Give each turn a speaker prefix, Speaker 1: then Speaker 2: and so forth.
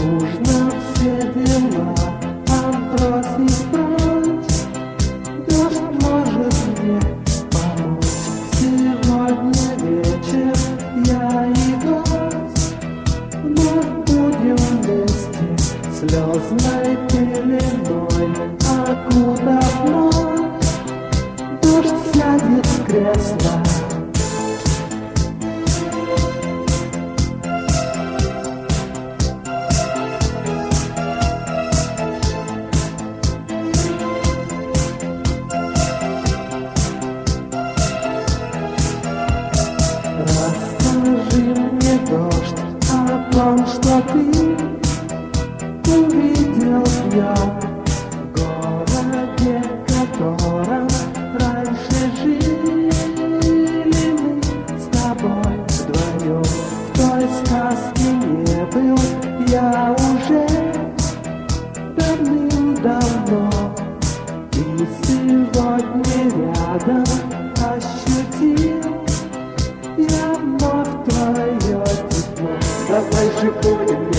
Speaker 1: нужно все дела отбросить прочь. Дождь может мне помочь. Сегодня вечер я и гость. Мы будем вместе слезной пеленой окутав ночь. Дождь сядет в кресло. Расскажи мне, дождь, о том, что ты увидел днем в городе, в котором раньше жили мы с тобой вдвоем. В той сказке не был я уже давным-давно, и сегодня рядом ощутил я вновь твое тепло. Давай же будем